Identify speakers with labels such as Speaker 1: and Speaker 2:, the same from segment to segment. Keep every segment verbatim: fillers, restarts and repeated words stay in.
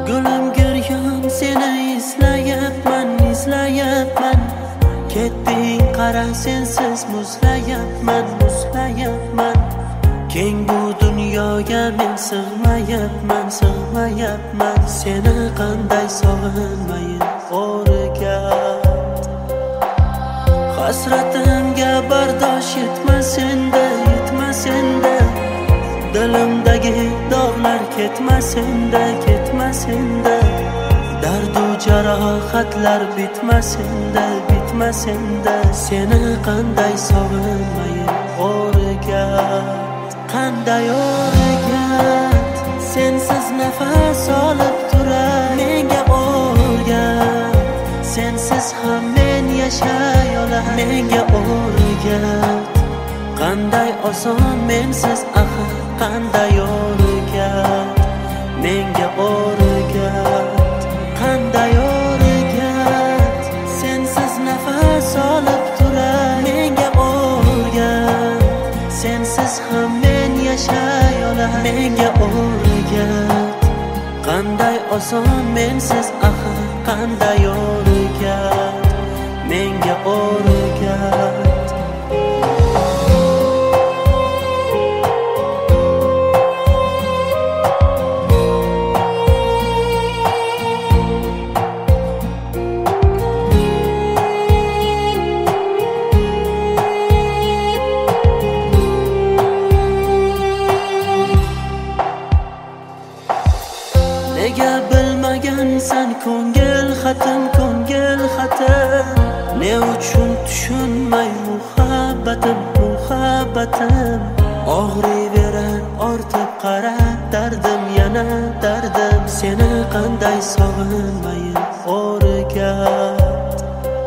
Speaker 1: Gulim giryon seni izlayapman, izlayapman. Ketding qara sensiz muzlayapman, muzlayapman. Keng bu dunyoga men sig'mayapman, sig'mayapman. Seni qanday sog'inmayin o'rgat. Hasratimga bardosh yetmasenda, yetmasenda. Dilimdagi dog'lar ketmasenda, ketmasenda. Dardu jarohatlar bitmasenda, bitmasenda. Seni qanday sog'inmayin o'rgat, qanday o'rgat. Sensiz nafas olib turay menga o'rgat. Sensiz ham men yashay olay menga o'rgat. Qanday oson mensiz axir, qanday o'rgat menga o'rgat. Qanday o'rgat. Sensiz nafas olib turay menga o'rgat. Sensiz ham men yashay olay menga o'rgat. Qanday oson mensiz axir, qanday o'rgat menga o'rgat. Nega bilmagansan ko'ngil xatim, ko'ngil xatim. Ne uchun tushunmay muhabbatim, muhabbatim. Og'riyverar ortib qara dardim, yana dardim. Seni qanday sog'inmayin o'rgat.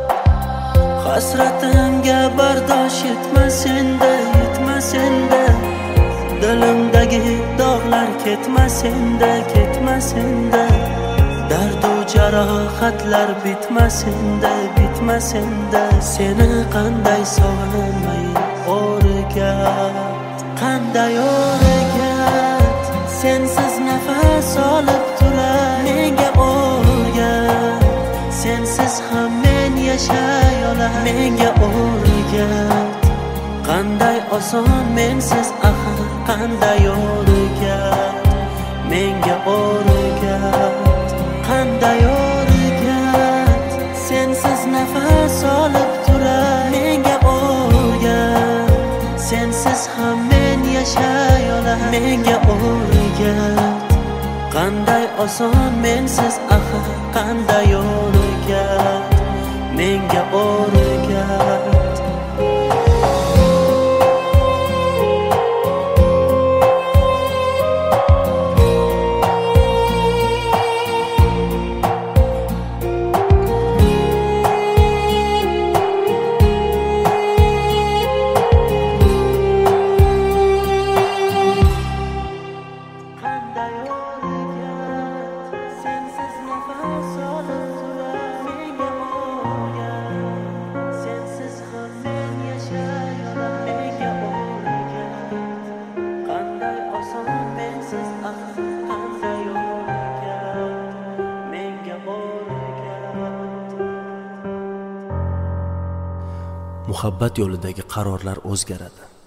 Speaker 1: Hasratimga bardosh yetmasenda, yetmasenda. Dilimdagi dog'lar ketmasenda, ketmasenda. Dardu jarohatlar bitmasenda, bitmasenda. Seni qanday sog'inmayin o'rgat, qanday o'rgat. Sensiz nafas olib turay menga o'rgat. Sensiz ham men yashay olay menga o'rgat. Qanday oson mensiz axir, qanday o'rgat menga o'rgat. Qanday o'rgat. Sensiz nafas olib turay menga o'rgat. Sensiz ham men yashay olay menga o'rgat. Qanday oson mensiz axir, qanday o'rgat menga o'rgat.
Speaker 2: Muhabbat yo'lidagi qarorlar o'zgaradi.